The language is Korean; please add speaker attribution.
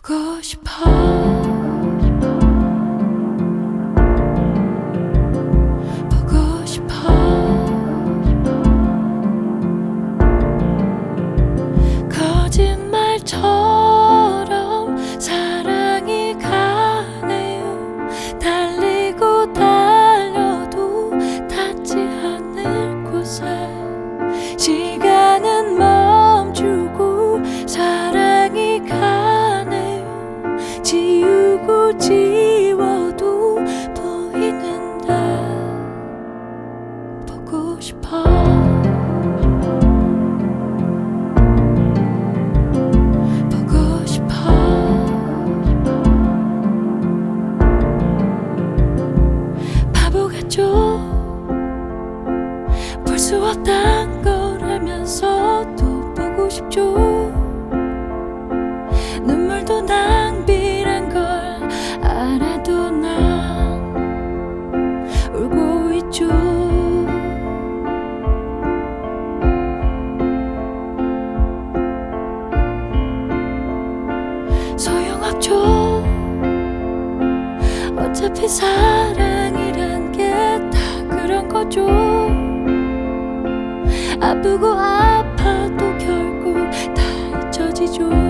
Speaker 1: 보고 싶어. 보고 싶어. 거짓말처럼 사랑이 가네요. 달리고 달려도 닿지 않을 곳에 시간은 멈추고 사랑이 가네요. 지우고 지워도 보이는데 보고 싶어. 보고 싶어. 바보 같죠? 볼 수 없단 걸 알면서도 보고 싶죠. 눈물도 낭비란 걸 알아도 난 울고 있죠. 소용없죠. 어차피 사랑이란 게 다 그런 거죠. 아프고 아파도 결국 다 잊혀지죠.